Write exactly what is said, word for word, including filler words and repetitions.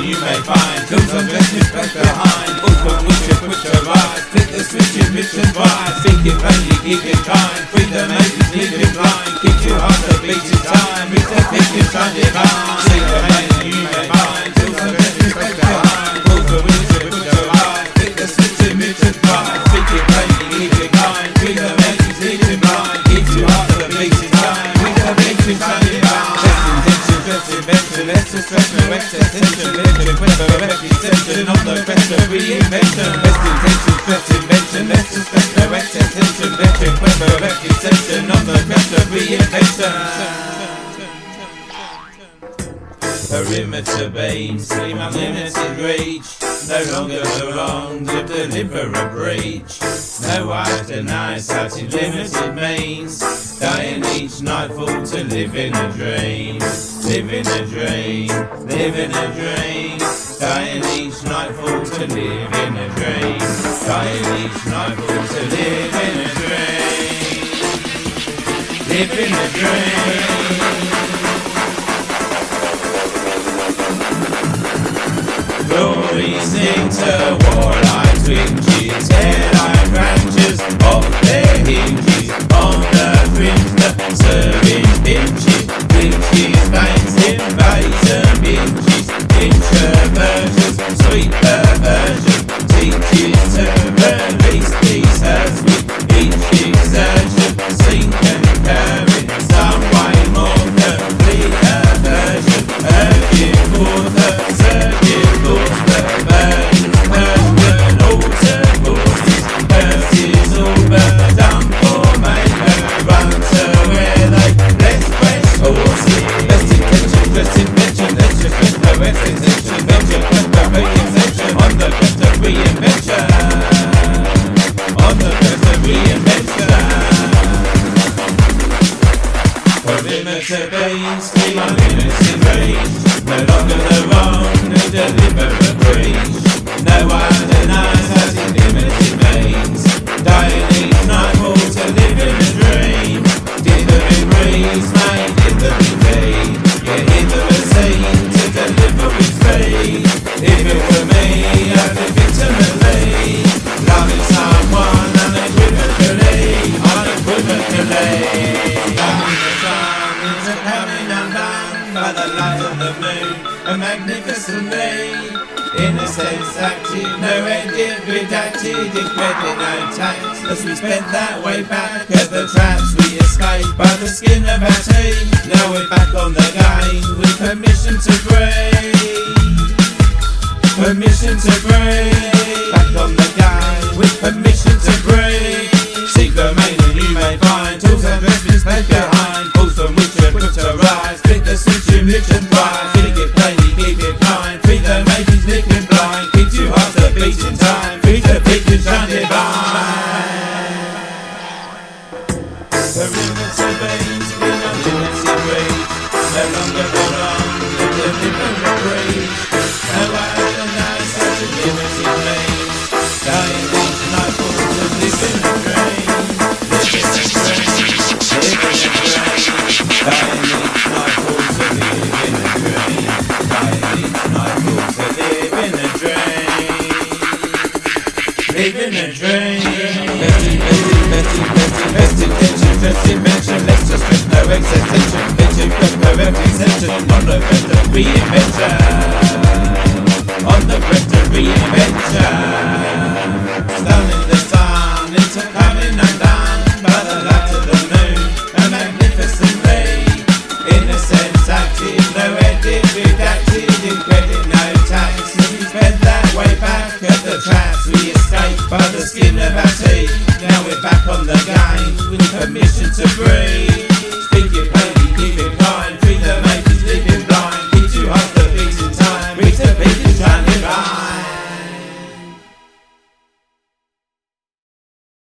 you may find tools and dresses left behind. All from which you put to rise. Flick the switch and mission rise. Speak it plainly, keep it kind. Free the maidens, leave it blind. Keep your heart a beating time. Reach the picture, shine divine. See the maiden you may find tools and dresses left behind. All from which you put to rise. Flick the switch and mission rise. Speak it plainly, keep it kind. Free the maidens, leave it blind. Keep your heart a beating time. Reach the picture, shine divine. Invention, let's just stress no extension. Legend, quest for reputation on the quest of reinvention. Best intention, stress invention. Let's just stress no extension. Legend, quest for reputation on the quest of reinvention. Perimeter base, seem unlimited reach. No longer belong to deliver a breach. No wife denies such limited means. Dying each nightfall to live in a dream. Live in a dream, live in a dream. Dying each nightfall to live in a dream. Dying each nightfall to live in a dream. Live in a dream. Glory sing to warlike twinges, hairline branches off their hinges. On the fringe, the serving pinches, pinches, veins, invades and binges. Introversions, sweet perversion, teaches to release these as we each exertion. Sink and carry some way more complete aversion. Urging for the surging force, the burning burden, alter forces. Curses all but done for maker. Run to where they less fresh horses. Best intention, best invention. Let's just get no extension. Venture, quest for reinvention. On the quest of reinvention. On the quest of reinvention. Perimeter base, keep unlimited range. No longer the wrong, no deliver a breach. No one denies has limited means. Dying each nightfall to live in a dream. Dithering breeze, made dithering vein. Get into the scene to deliver with speed. If it were me, I'd live intimately. Loving someone unequivocally, unequivocally. Loving the sun into coming undone by the light of the moon, and magnificently. In a sense active, no edit, redacted, incredit, no tax. As we spent that way back at the traps, we escaped by the skin of our teeth. Now we're back on the game with permission to breathe. Permission to breathe. Back on the game with permission to breathe. Seek the maiden you may find tools and dresses left behind. Balls from which you put to rise. Flick the switch and rich and rise. Feeling it plainly, keep it kind. Free the maidens, licking blind. Keep two hearts a beating time. Free the picture, shine divine. Perimeter base, in unlimited reach. No longer belong to deliver a breach. No other night, such a limited means. Dying each nightfall to live in a dream. Live in a dream, live in a dream. Dying each nightfall to live in a dream. Dying each nightfall to live in a dream. Live in a dream. Best invention, best invention, best intention, best invention. Let's just stress no excess tension. Venture, quest for reputation. On the quest of reinvention. On the quest of reinvention. Stunning the sun into coming undone by the light of the moon, and magnificently. In a sense active, no edit, redacted, incredit, no tax. As we spent that way back at the traps, we escaped by the skin of our teeth. Now we're back on the game with permission to breathe.